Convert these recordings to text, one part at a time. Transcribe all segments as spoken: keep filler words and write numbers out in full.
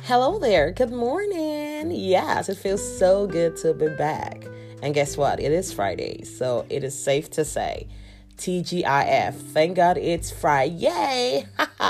Hello there. Good morning. Yes, it feels so good to be back. And guess what? It is Friday, so it is safe to say T G I F. Thank God it's Friday. Yay!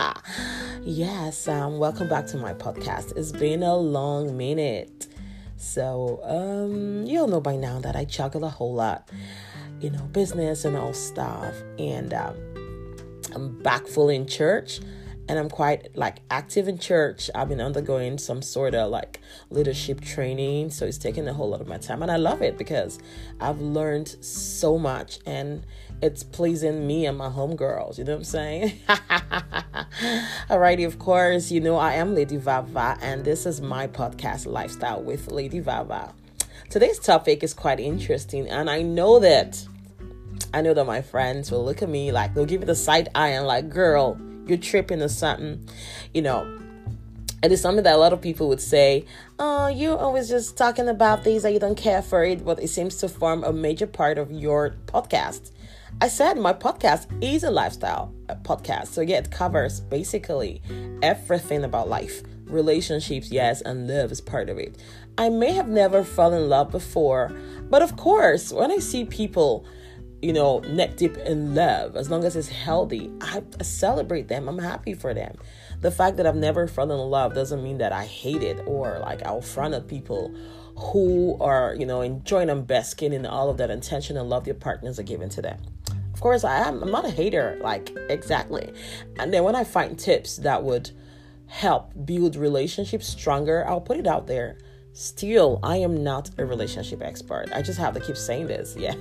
Yes, um, welcome back to my podcast. It's been a long minute. So, um, you'll know by now that I juggle a whole lot, you know, business and all stuff. And um, I'm back full in church. And I'm quite like active in church. I've been undergoing some sort of like leadership training. So it's taking a whole lot of my time. And I love it because I've learned so much and it's pleasing me and my homegirls. You know what I'm saying? Alrighty, of course, you know, I am Lady Vava and this is my podcast, Lifestyle with Lady Vava. Today's topic is quite interesting. And I know that, I know that my friends will look at me like, they'll give me the side eye and like, girl, you're tripping or something, you know. It is something that a lot of people would say, oh, you're always just talking about things that you don't care for it, but it seems to form a major part of your podcast. I said my podcast is a lifestyle podcast. So yeah, it covers basically everything about life. Relationships, yes, and love is part of it. I may have never fallen in love before, but of course, when I see people you know, neck deep in love, as long as it's healthy, I celebrate them. I'm happy for them. The fact that I've never fallen in love doesn't mean that I hate it or like I'll frown at people who are, you know, enjoying and basking in all of that attention and love their partners are giving to them. Of course, I am, I'm not a hater, like exactly. And then when I find tips that would help build relationships stronger, I'll put it out there. Still, I am not a relationship expert. I just have to keep saying this. Yes.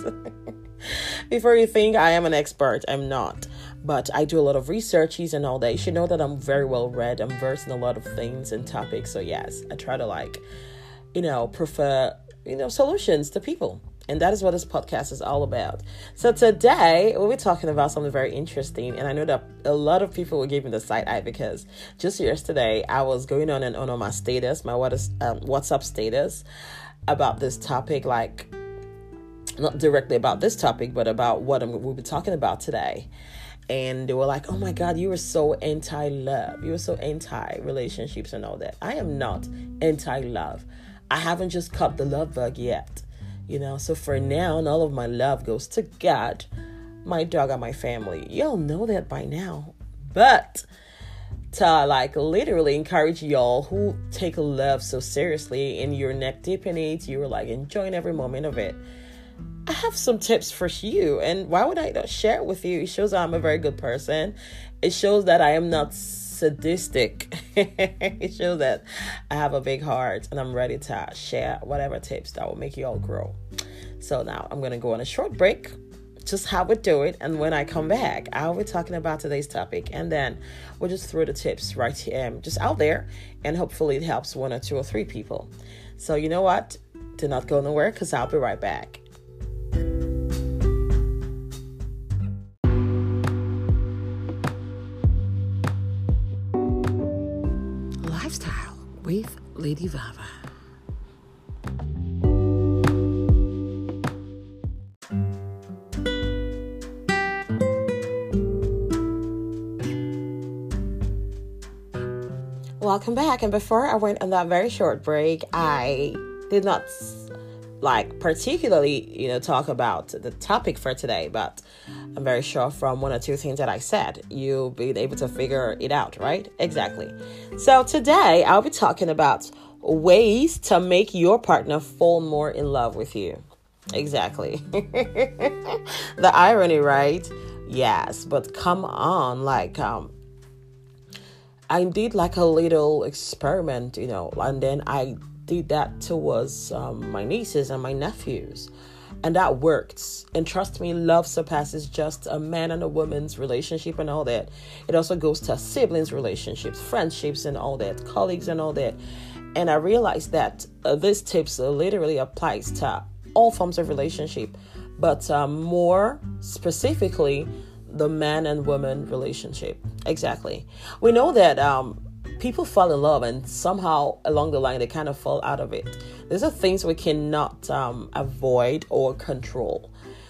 Before you think I am an expert, I'm not. But I do a lot of researches and all that. You should know that I'm very well read. I'm versed in a lot of things and topics. So yes, I try to like, you know, prefer, you know, solutions to people. And that is what this podcast is all about. So today, we'll be talking about something very interesting. And I know that a lot of people will give me the side eye because just yesterday, I was going on and on on my status, my what is, um, WhatsApp status about this topic, like not directly about this topic, but about what I'm, we'll be talking about today. And they were like, oh my God, you were so anti-love. You were so anti-relationships and all that. I am not anti-love. I haven't just caught the love bug yet. You know, so for now, all of my love goes to God, my dog, and my family. Y'all know that by now. But to like literally encourage y'all who take love so seriously and you're neck deep in it, you're like enjoying every moment of it. I have some tips for you. And why would I not share it with you? It shows I'm a very good person. It shows that I am not sadistic. It shows that I have a big heart and I'm ready to share whatever tips that will make you all grow. So now I'm going to go on a short break, just how we do it. And when I come back, I'll be talking about today's topic. And then we'll just throw the tips right here, um, just out there. And hopefully it helps one or two or three people. So you know what? Do not go nowhere because I'll be right back. Lifestyle with Lady Vava. Welcome back. And before I went on that very short break, I did not like particularly, you know, talk about the topic for today, but I'm very sure from one or two things that I said, you'll be able to figure it out, right? Exactly. So today I'll be talking about ways to make your partner fall more in love with you. Exactly. The irony, right? Yes, but come on, like, um, I did like a little experiment, you know, and then I did that towards um, my nieces and my nephews. And that worked. And trust me, love surpasses just a man and a woman's relationship and all that. It also goes to siblings' relationships, friendships and all that, colleagues and all that. And I realized that uh, this tips uh, literally applies to all forms of relationship, but um, more specifically, the man and woman relationship. Exactly. We know that um, people fall in love and somehow along the line, they kind of fall out of it. These are things we cannot um, avoid or control.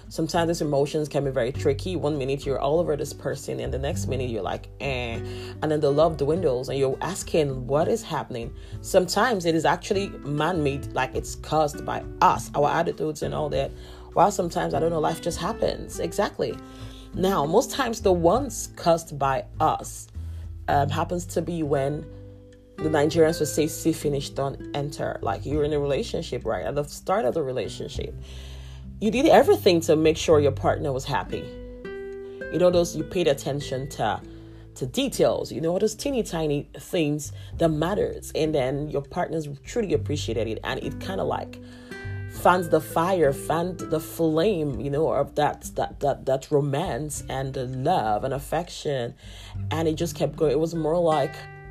Sometimes these emotions can be very tricky. One minute you're all over this person, and the next minute you're like, eh. And then the love dwindles, and you're asking, what is happening? Sometimes it is actually man-made, like it's caused by us, our attitudes and all that. While sometimes, I don't know, life just happens. Exactly. Now, most times the ones caused by us um, happens to be when the Nigerians would say, see, finish, don't enter. Like you're in a relationship, right? At the start of the relationship, you did everything to make sure your partner was happy. You know, those, you paid attention to, to details, you know, those teeny tiny things that matters. And then your partners truly appreciated it. And it kind of like fans the fire, fanned the flame, you know, of that, that, that, that romance and the love and affection. And it just kept going. It was more like,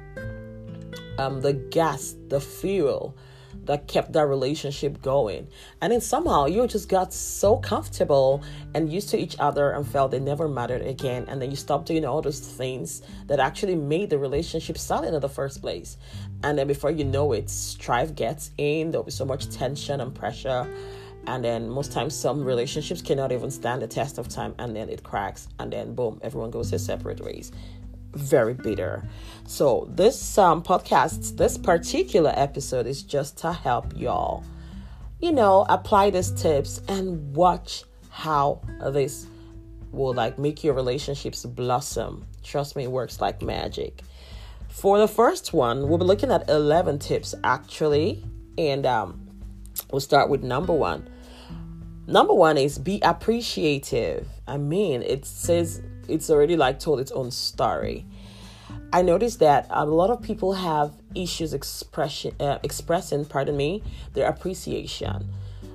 Um, the gas, the fuel that kept that relationship going. And then somehow you just got so comfortable and used to each other and felt they never mattered again. And then you stopped doing all those things that actually made the relationship solid in the first place. And then before you know it, strife gets in. There'll be so much tension and pressure. And then most times some relationships cannot even stand the test of time. And then it cracks. And then boom, everyone goes their separate ways. Very bitter. So this um, podcast, this particular episode is just to help y'all, you know, apply these tips and watch how this will like make your relationships blossom. Trust me, it works like magic. For the first one, we'll be looking at eleven tips actually. And um, we'll start with number one. Number one is be appreciative. I mean, it says it's already like told its own story. I noticed that a lot of people have issues expression, uh, expressing, pardon me, their appreciation.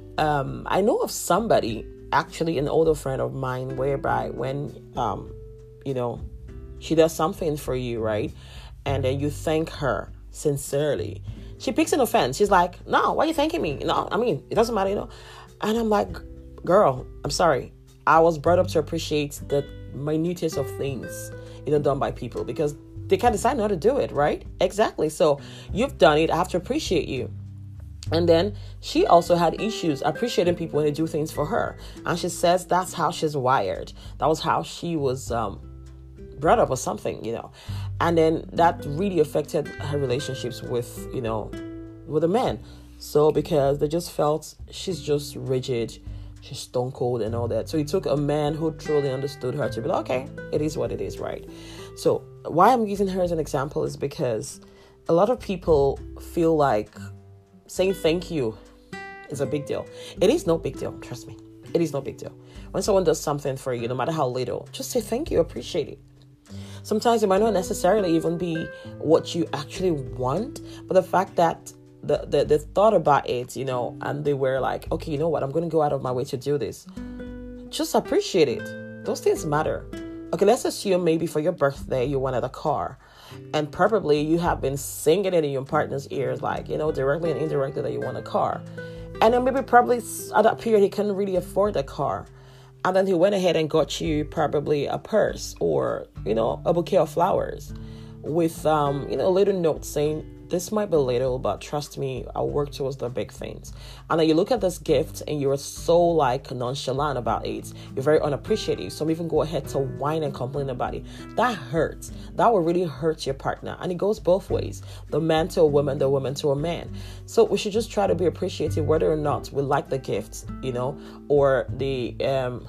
Um, I know of somebody, actually an older friend of mine, whereby when, um, you know, she does something for you, right? And then you thank her sincerely. She picks an offense. She's like, no, why are you thanking me? You know, I mean, it doesn't matter, you know. And I'm like, girl, I'm sorry. I was brought up to appreciate the minutest of things, you know, done by people because they can't decide how to do it, right? Exactly. So you've done it. I have to appreciate you. And then she also had issues appreciating people when they do things for her. And she says that's how she's wired. That was how she was um, brought up or something, you know. And then that really affected her relationships with, you know, with the men. So because they just felt she's just rigid, she's stone cold and all that. So it took a man who truly understood her to be like, okay, it is what it is, right? So why I'm using her as an example is because a lot of people feel like saying thank you is a big deal. It is no big deal. Trust me. It is no big deal. When someone does something for you, no matter how little, just say thank you, appreciate it. Sometimes it might not necessarily even be what you actually want, but the fact that the, the, the thought about it, you know, and they were like, okay, you know what? I'm going to go out of my way to do this. Just appreciate it. Those things matter. Okay, let's assume maybe for your birthday, you wanted a car. And probably you have been singing it in your partner's ears, like, you know, directly and indirectly that you want a car. And then maybe probably at that period, he couldn't really afford a car. And then he went ahead and got you probably a purse or, you know, a bouquet of flowers with, um, you know, a little note saying, this might be little, but trust me, I'll work towards the big things. And then you look at this gift and you're so like nonchalant about it. You're very unappreciative. Some even go ahead to whine and complain about it. That hurts. That will really hurt your partner. And it goes both ways. The man to a woman, the woman to a man. So we should just try to be appreciative whether or not we like the gift, you know, or the um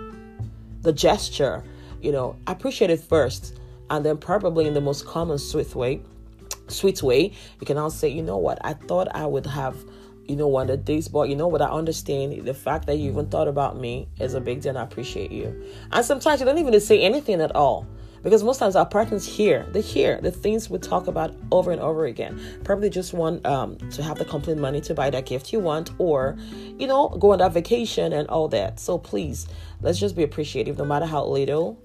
the gesture, you know, appreciate it first. And then probably in the most common sweet way, sweet way, you can now say, you know what, I thought I would have, you know, one of these, but you know what, I understand the fact that you even thought about me is a big deal and I appreciate you. And sometimes you don't even say anything at all, because most times our partners hear, they hear the things we talk about over and over again. Probably just want um, to have the complete money to buy that gift you want, or, you know, go on that vacation and all that. So please, let's just be appreciative no matter how little,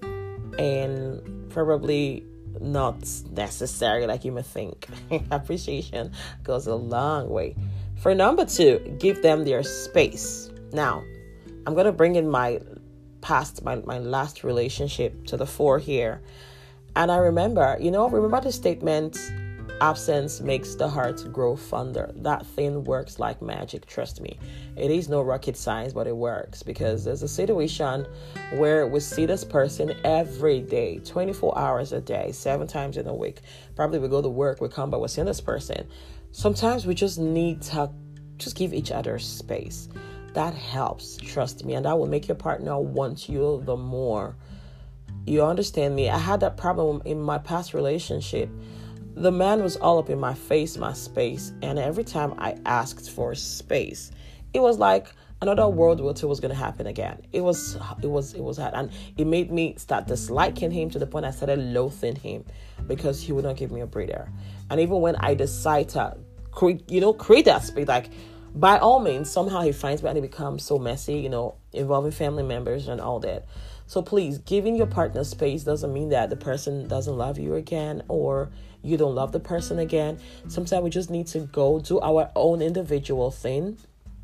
and probably not necessary like you may think. Appreciation goes a long way. For number two, give them their space. Now, I'm going to bring in my past, my, my last relationship to the fore here. And I remember, you know, remember the statement, absence makes the heart grow fonder. That thing works like magic, trust me. It is no rocket science, but it works, because there's a situation where we see this person every day, twenty-four hours a day, seven times in a week. Probably we go to work, we come back, we're seeing this person. Sometimes we just need to just give each other space. That helps, trust me, and that will make your partner want you the more. You understand me? I had that problem in my past relationship. The man was all up in my face, my space, and every time I asked for space, it was like another World War Two was going to happen again. It was, it was, it was hard, and it made me start disliking him to the point I started loathing him because he would not give me a breather. And even when I decide to, create, you know, create that space, like by all means, somehow he finds me and it becomes so messy, you know, involving family members and all that. So please, giving your partner space doesn't mean that the person doesn't love you again or you don't love the person again. Sometimes we just need to go do our own individual thing,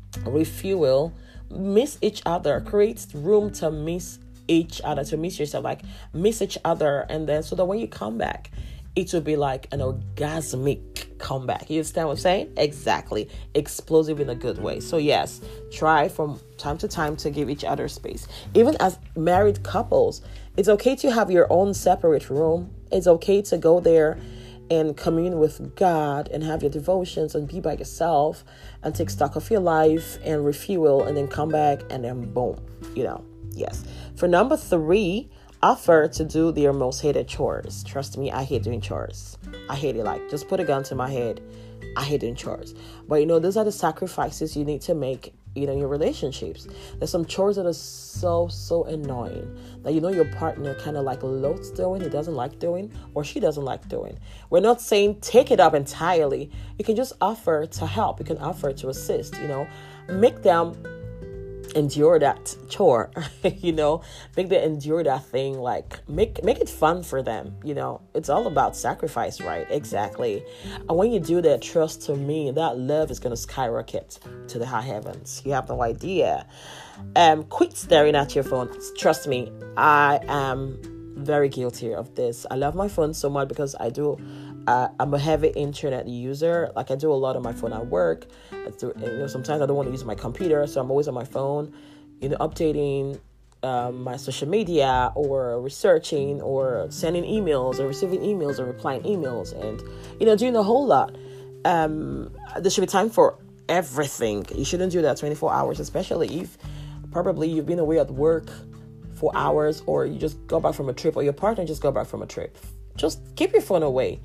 refuel, miss each other, create room to miss each other, to miss yourself, like miss each other. And then so that when you come back, it will be like an orgasmic comeback. You understand what I'm saying? Exactly. Explosive in a good way. So yes, try from time to time to give each other space. Even as married couples, it's okay to have your own separate room. It's okay to go there and commune with God and have your devotions and be by yourself and take stock of your life and refuel and then come back and then boom, you know, yes. For number three, offer to do their most hated chores. Trust me, I hate doing chores. I hate it. Like, just put a gun to my head. I hate doing chores. But, you know, those are the sacrifices you need to make, you know, in your relationships. There's some chores that are so, so annoying that, you know, your partner kind of like loathes doing, he doesn't like doing, or she doesn't like doing. We're not saying take it up entirely. You can just offer to help. You can offer to assist, you know. Make them endure that chore, you know, make them endure that thing, like make make it fun for them, you know. It's all about sacrifice, right? Exactly. And when you do that, trust to me, that love is going to skyrocket to the high heavens. You have no idea. Um, quit staring at your phone. Trust me, I am very guilty of this. I love my phone so much because I do Uh, I'm a heavy internet user. Like, I do a lot on my phone at work. I do, you know, sometimes I don't want to use my computer, so I'm always on my phone, you know, updating um, my social media or researching or sending emails or receiving emails or replying emails and, you know, doing a whole lot. Um, there should be time for everything. You shouldn't do that twenty-four hours, especially if probably you've been away at work for hours or you just got back from a trip or your partner just got back from a trip. Just keep your phone away.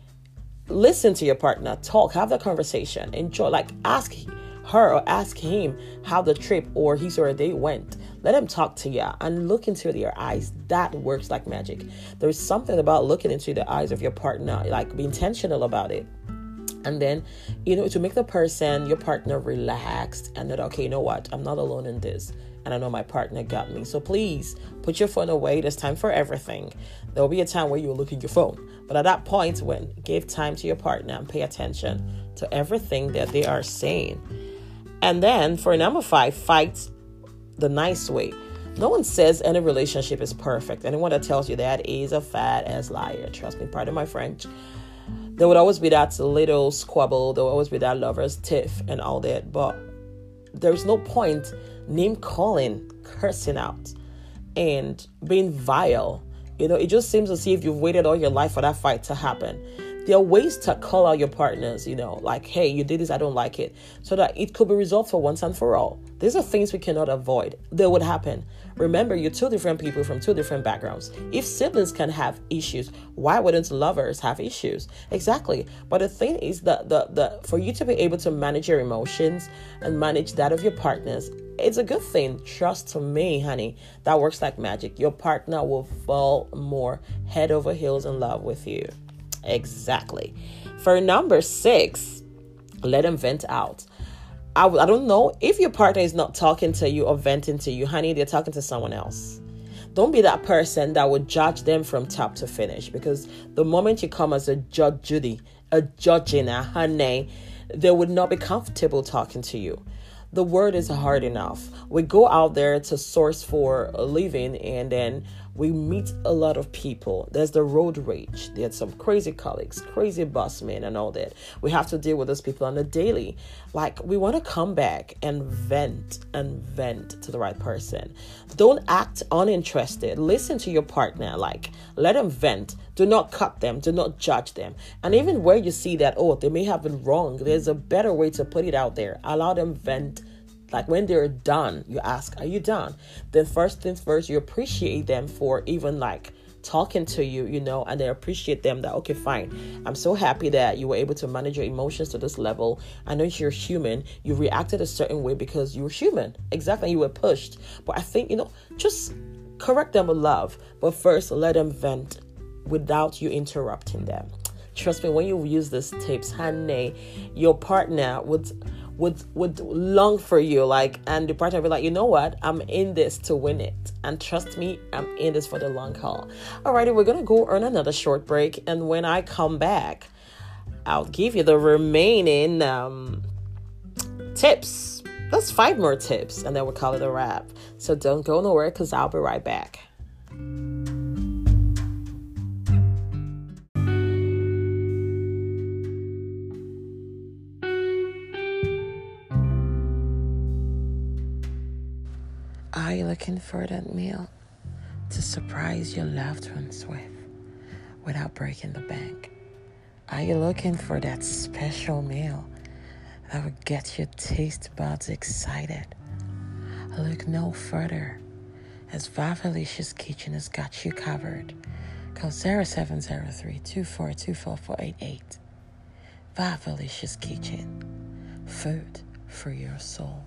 Listen to your partner, talk, have that conversation, enjoy, like ask her or ask him how the trip or his or her day went. Let him talk to you and look into their eyes. That works like magic. There's something about looking into the eyes of your partner, like be intentional about it. And then, you know, to make the person, your partner, relaxed and that, okay, you know what, I'm not alone in this. And I know my partner got me. So please put your phone away. There's time for everything. There will be a time where you'll look at your phone. But at that point, when give time to your partner and pay attention to everything that they are saying. And then for number five, fight the nice way. No one says any relationship is perfect. Anyone that tells you that is a fat ass liar. Trust me, pardon my French. There would always be that little squabble. There will always be that lover's tiff and all that. But there's no point name calling, cursing out, and being vile. You know, it just seems as if you've waited all your life for that fight to happen. There are ways to call out your partners, you know, like, hey, you did this, I don't like it, so that it could be resolved for once and for all. These are things we cannot avoid. They would happen. Remember, you're two different people from two different backgrounds. If siblings can have issues, why wouldn't lovers have issues? Exactly. But the thing is that the, the for you to be able to manage your emotions and manage that of your partners, it's a good thing. Trust me, honey. That works like magic. Your partner will fall more head over heels in love with you. Exactly. For number six, let them vent out. I, I don't know if your partner is not talking to you or venting to you, honey, they're talking to someone else. Don't be that person that would judge them from top to finish, because the moment you come as a judge Judy, a judging a honey, they would not be comfortable talking to you. the word is hard enough. We go out there to source for a living, and then we meet a lot of people. There's the road rage. There's some crazy colleagues, crazy bossmen and all that. We have to deal with those people on a daily. Like, we want to come back and vent and vent to the right person. Don't act uninterested. Listen to your partner. Like, let them vent. Do not cut them. Do not judge them. And even where you see that, oh, they may have been wrong, there's a better way to put it out there. Allow them vent. Like, when they're done, you ask, are you done? Then first things first, you appreciate them for even like talking to you, you know, and they appreciate them that, okay, fine. I'm so happy that you were able to manage your emotions to this level. I know you're human. You reacted a certain way because you were human. Exactly. You were pushed. But I think, you know, just correct them with love. But first, let them vent without you interrupting them. Trust me, when you use these tips, honey, your partner would would would long for you, like, and the partner will be like, you know what, I'm in this to win it, and trust me, I'm in this for the long haul. Alrighty, we're gonna go on another short break, and when I come back, I'll give you the remaining um tips. That's five more tips, and then we'll call it a wrap. So don't go nowhere, because I'll be right back. Are you looking for that meal to surprise your loved ones with without breaking the bank? Are you looking for that special meal that would get your taste buds excited? Look no further, as Vavalicious Kitchen has got you covered. Call zero seven zero three, two four two, four four eight eight. Vavalicious Kitchen, food for your soul.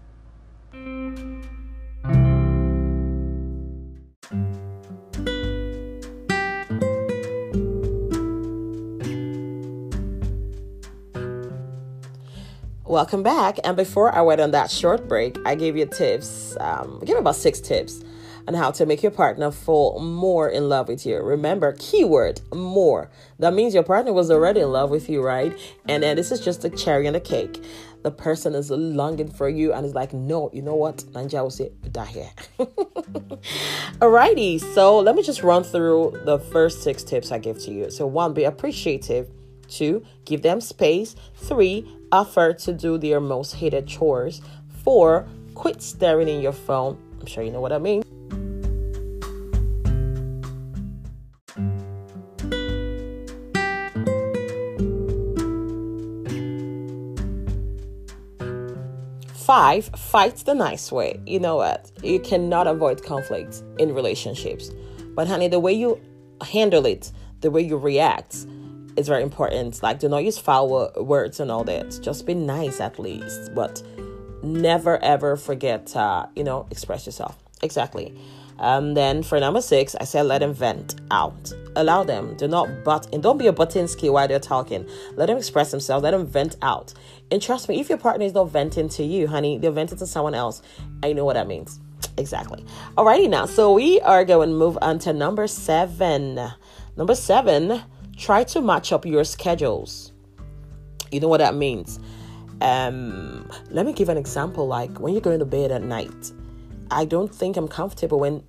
Welcome back. And before I went on that short break, I gave you tips. Um, I gave about six tips on how to make your partner fall more in love with you. Remember, keyword, more. That means your partner was already in love with you, right? And then this is just a cherry on the cake. The person is longing for you and is like, no, you know what? Nanja will say, die here. Alrighty. So let me just run through the first six tips I give to you. So one, be appreciative. Two, give them space. Three, offer to do their most hated chores. Four, quit staring in your phone. I'm sure you know what I mean. Five, fight the nice way. You know what? You cannot avoid conflict in relationships. But honey, the way you handle it, the way you react, is very important. Like, do not use foul words and all that. Just be nice at least. But never, ever forget, uh, you know, express yourself. Exactly. Um, then for number six, I said let them vent out. Allow them. Do not butt and don't be a Buttinsky while they're talking. Let them express themselves. Let them vent out. And trust me, if your partner is not venting to you, honey, they're venting to someone else. I know what that means. Exactly. Alrighty now. So we are going to move on to number seven. Number seven, try to match up your schedules. You know what that means? Um, let me give an example. Like when you're going to bed at night, I don't think I'm comfortable when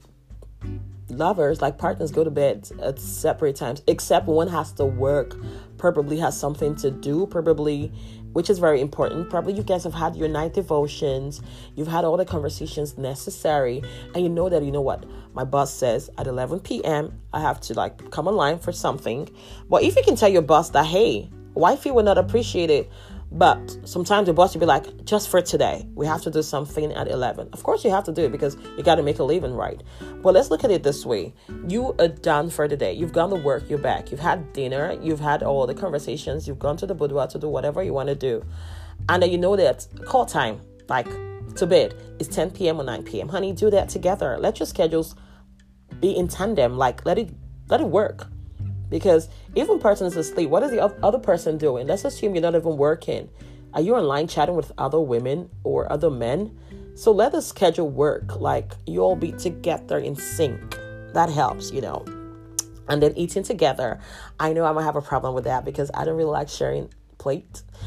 lovers, like partners, go to bed at separate times, except one has to work, probably has something to do, probably, which is very important. Probably you guys have had your night devotions, you've had all the conversations necessary, and you know that, you know what, my boss says at eleven p.m. I have to like come online for something. But if you can tell your boss that, hey, wifey will not appreciate it, but sometimes the boss will be like, just for today, we have to do something at eleven. Of course, you have to do it because you got to make a living, right? But let's look at it this way. You are done for the day. You've gone to work. You're back. You've had dinner. You've had all the conversations. You've gone to the boudoir to do whatever you want to do. And then you know that call time, like to bed, is ten p.m. or nine p.m. Honey, do that together. Let your schedules be in tandem. Like, let it let it work. Because if one person is asleep, what is the other person doing? Let's assume you're not even working. Are you online chatting with other women or other men? So let the schedule work. Like, you all be together in sync. That helps, you know. And then eating together. I know I might have a problem with that because I don't really like sharing plate.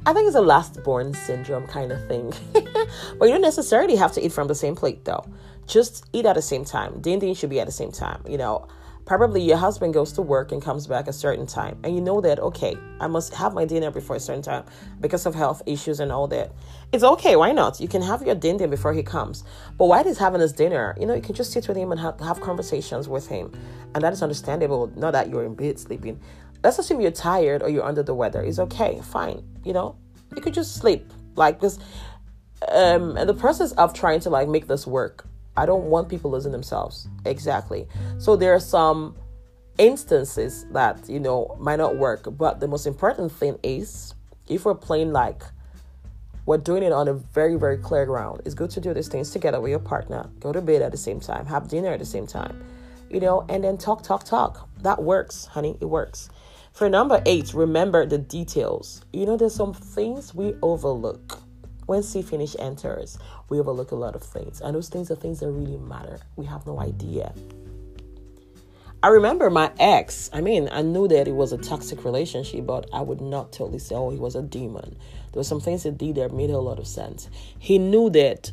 I think it's a last born syndrome kind of thing. But you don't necessarily have to eat from the same plate though. Just eat at the same time. Dinner should be at the same time. You know, probably your husband goes to work and comes back a certain time. And you know that, okay, I must have my dinner before a certain time because of health issues and all that. It's okay. Why not? You can have your dinner before he comes. But while he's having his dinner, you know, you can just sit with him and have, have conversations with him. And that is understandable. Not that you're in bed sleeping. Let's assume you're tired or you're under the weather. It's okay. Fine. You know, you could just sleep. Like, because um, in the process of trying to like make this work, I don't want people losing themselves. Exactly. So there are some instances that, you know, might not work. But the most important thing is, if we're playing like we're doing it on a very, very clear ground, it's good to do these things together with your partner. Go to bed at the same time. Have dinner at the same time. You know, and then talk, talk, talk. That works, honey. It works. For number eight, remember the details. You know, there's some things we overlook. When see finish enters, we overlook a lot of things. And those things are things that really matter. We have no idea. I remember my ex. I mean, I knew that it was a toxic relationship, but I would not totally say, oh, he was a demon. There were some things he did that made a lot of sense. He knew that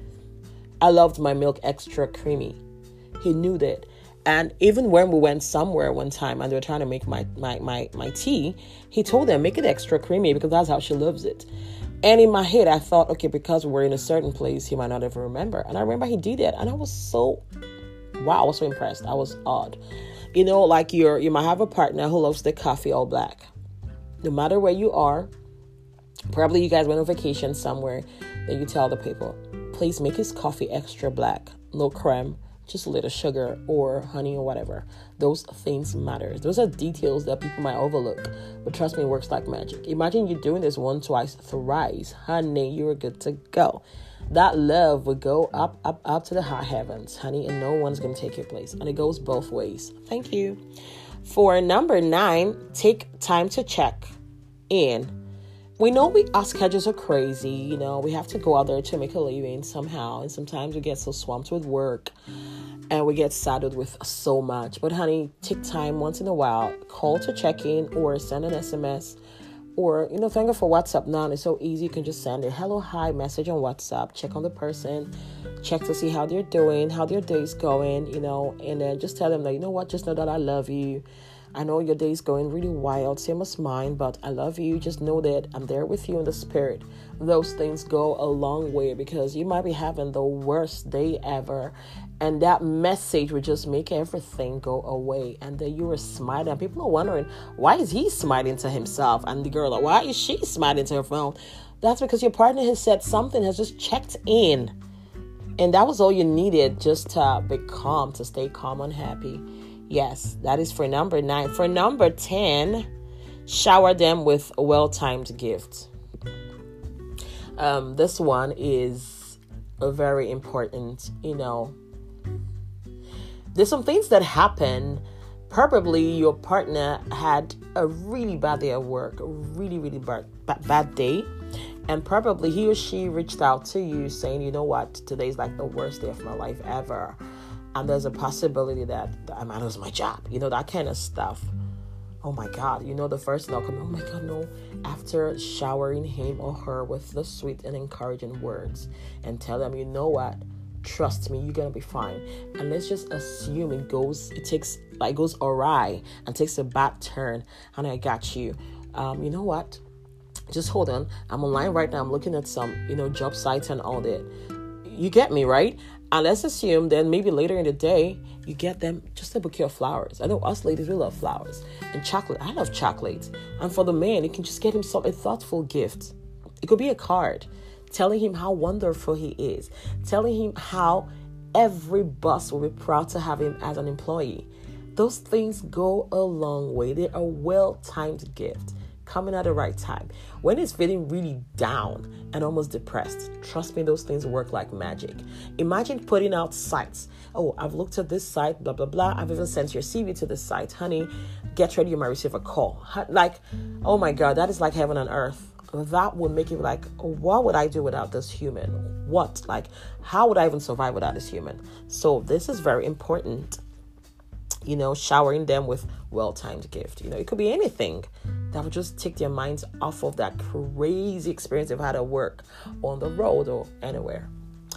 I loved my milk extra creamy. He knew that. And even when we went somewhere one time and they were trying to make my, my, my, my tea, he told them, make it extra creamy because that's how she loves it. And in my head, I thought, okay, because we're in a certain place, he might not ever remember. And I remember he did that. And I was so, wow, I was so impressed. I was awed. You know, like you're, you might have a partner who loves the coffee all black. No matter where you are, probably you guys went on vacation somewhere, then you tell the people, please make his coffee extra black, no creme, just a little sugar or honey or whatever. Those things matter. Those are details that people might overlook. But trust me, it works like magic. Imagine you doing this one, twice, thrice. Honey, you're good to go. That love would go up, up, up to the high heavens, honey, and no one's going to take your place. And it goes both ways. Thank you. For number nine, take time to check in. We know we our schedules are crazy, you know, we have to go out there to make a living somehow. And sometimes we get so swamped with work and we get saddled with so much. But honey, take time once in a while, call to check in or send an S M S or, you know, thank you for WhatsApp now. It's so easy. You can just send a hello, hi message on WhatsApp, check on the person, check to see how they're doing, how their day's going, you know, and then just tell them that, you know what, just know that I love you. I know your day's going really wild, same as mine, but I love you. Just know that I'm there with you in the spirit. Those things go a long way because you might be having the worst day ever. And that message would just make everything go away. And then you were smiling. And people are wondering, why is he smiling to himself? And the girl, like, why is she smiling to her phone? That's because your partner has said something, has just checked in. And that was all you needed, just to be calm, to stay calm and happy. Yes, that is for number nine. For number ten, shower them with a well-timed gift. Um, this one is a very important, you know. There's some things that happen. Probably your partner had a really bad day at work, a really, really bad, bad, bad day. And probably he or she reached out to you saying, you know what, today's like the worst day of my life ever. And there's a possibility that I might lose my job. You know, that kind of stuff. Oh my God. You know, the first thing I'll come, oh my God, no. After showering him or her with the sweet and encouraging words and tell them, you know what? Trust me, you're going to be fine. And let's just assume it goes, it takes, like, goes awry and takes a bad turn. And I got you. Um, you know what? Just hold on. I'm online right now. I'm looking at some, you know, job sites and all that. You get me, right? And let's assume then maybe later in the day, you get them just a bouquet of flowers. I know us ladies, we love flowers. And chocolate. I love chocolate. And for the man, you can just get him some, a thoughtful gift. It could be a card telling him how wonderful he is. Telling him how every boss will be proud to have him as an employee. Those things go a long way. They're a well-timed gift. Coming at the right time. When it's feeling really down and almost depressed, trust me, those things work like magic. Imagine putting out sites. Oh, I've looked at this site, blah, blah, blah. I've even sent your C V to this site. Honey, get ready, you might receive a call. Like, oh my God, that is like heaven on earth. That would make you like, what would I do without this human? What? Like, how would I even survive without this human? So this is very important. You know, showering them with well-timed gift. You know, it could be anything. that would just take their minds off of that crazy experience they've had at work, on the road, or anywhere.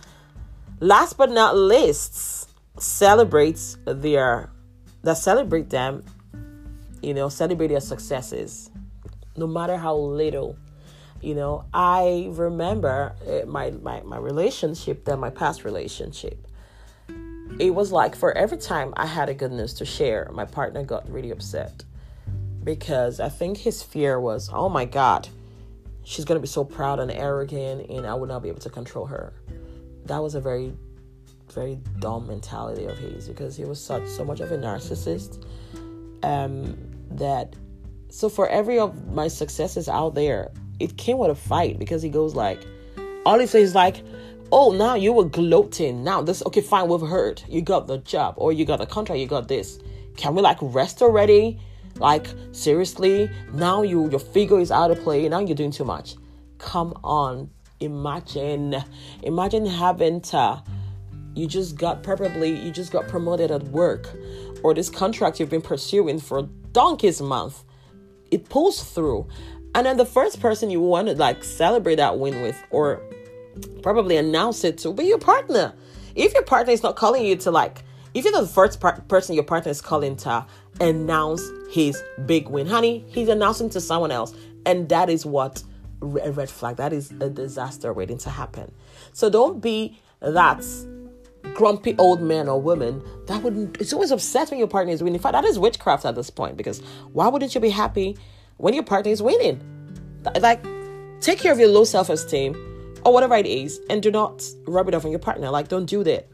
Last but not least, celebrates their, that celebrate them, you know, celebrate their successes, no matter how little. You know, I remember my, my, my relationship, then my past relationship. It was like for every time I had a good news to share, my partner got really upset. Because I think his fear was, oh my God, she's going to be so proud and arrogant and I would not be able to control her. That was a very, very dumb mentality of his, because he was such so much of a narcissist. Um, that, so for every of my successes out there, it came with a fight, because he goes like, all he says is like, oh, now you were gloating. Now this, okay, fine, we've heard. You got the job, or you got the contract, you got this. Can we like rest already? Like, seriously? Now you your figure is out of play. Now you're doing too much. Come on. Imagine. Imagine having to, you just got probably, you just got promoted at work, or this contract you've been pursuing for donkey's month. It pulls through. And then the first person you want to like celebrate that win with, or probably announce it to, be your partner. If your partner is not calling you to like, if you're the first par- person your partner is calling to announce his big win, honey, he's announcing to someone else. And that is what a red flag. That is a disaster waiting to happen. So don't be that grumpy old man or woman that would, it's always upset when your partner is winning. In fact, that is witchcraft at this point, because why wouldn't you be happy when your partner is winning? Like, take care of your low self-esteem or whatever it is, and do not rub it off on your partner. Like, don't do that.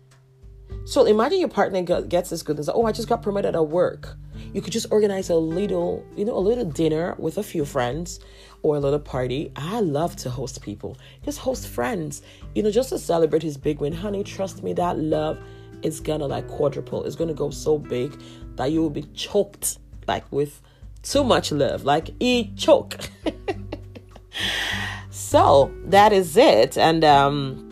So imagine your partner gets this good news. Oh, I just got promoted at work. You could just organize a little, you know, a little dinner with a few friends, or a little party. I love to host people. Just host friends, you know, just to celebrate his big win. Honey, trust me, that love is gonna like quadruple. It's gonna go so big that you will be choked like with too much love, like eat choke. So that is it. And um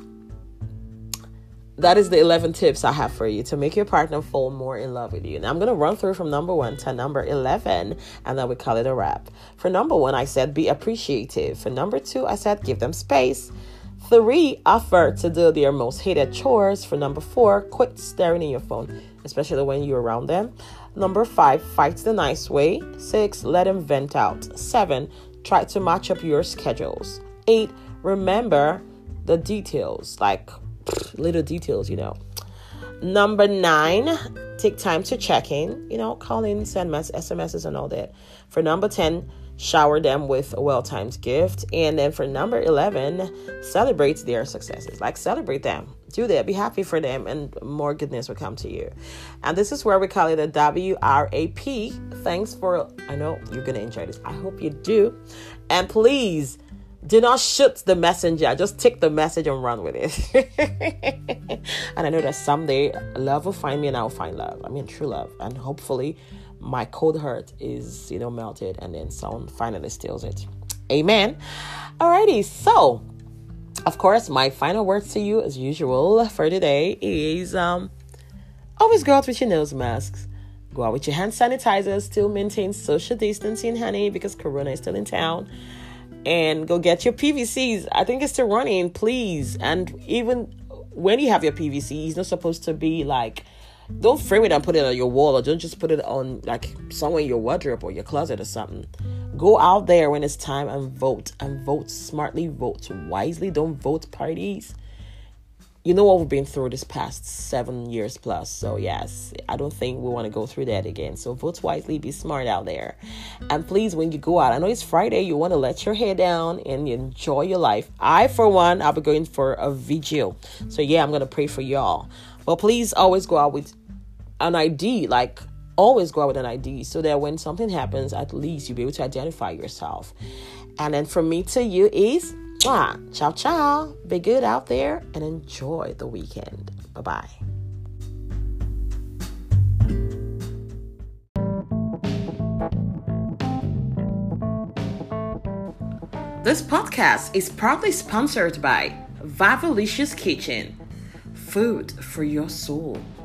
that is the eleven tips I have for you to make your partner fall more in love with you. Now I'm going to run through from number one to number eleven, and then we call it a wrap. For number one, I said be appreciative. For number two, I said give them space. Three, offer to do their most hated chores. For number four, quit staring at your phone, especially when you're around them. Number five, fight the nice way. Six, let them vent out. Seven, try to match up your schedules. Eight, remember the details, like little details, you know. Number nine, take time to check in, you know, call in, send mess, S M Ses and all that. For number ten, shower them with a well-timed gift. And then for number eleven, celebrate their successes. Like, celebrate them. Do that. Be happy for them, and more goodness will come to you. And this is where we call it a W R A P. Thanks for, I know you're going to enjoy this. I hope you do. And please, do not shoot the messenger. Just take the message and run with it. And I know that someday love will find me and I'll find love. I mean, true love. And hopefully my cold heart is, you know, melted, and then someone finally steals it. Amen. Alrighty. So, of course, my final words to you, as usual, for today is um, always go out with your nose masks. Go out with your hand sanitizers. Still maintain social distancing, honey, because Corona is still in town. And go get your P V Cs. I think it's still running, please. And even when you have your P V C, it's not supposed to be like, don't frame it and put it on your wall, or don't just put it on like somewhere in your wardrobe or your closet or something. Go out there when it's time and vote, and vote smartly, vote wisely. Don't vote parties. You know what we've been through this past seven years plus. So yes, I don't think we want to go through that again. So vote wisely, be smart out there. And please, when you go out, I know it's Friday, you want to let your hair down and enjoy your life. I, for one, I'll be going for a vigil. So yeah, I'm going to pray for y'all. But please always go out with an I D, like always go out with an I D, so that when something happens, at least you'll be able to identify yourself. And then from me to you is, ah, ciao, ciao. Be good out there and enjoy the weekend. Bye-bye. This podcast is proudly sponsored by Vavalicious Kitchen. Food for your soul.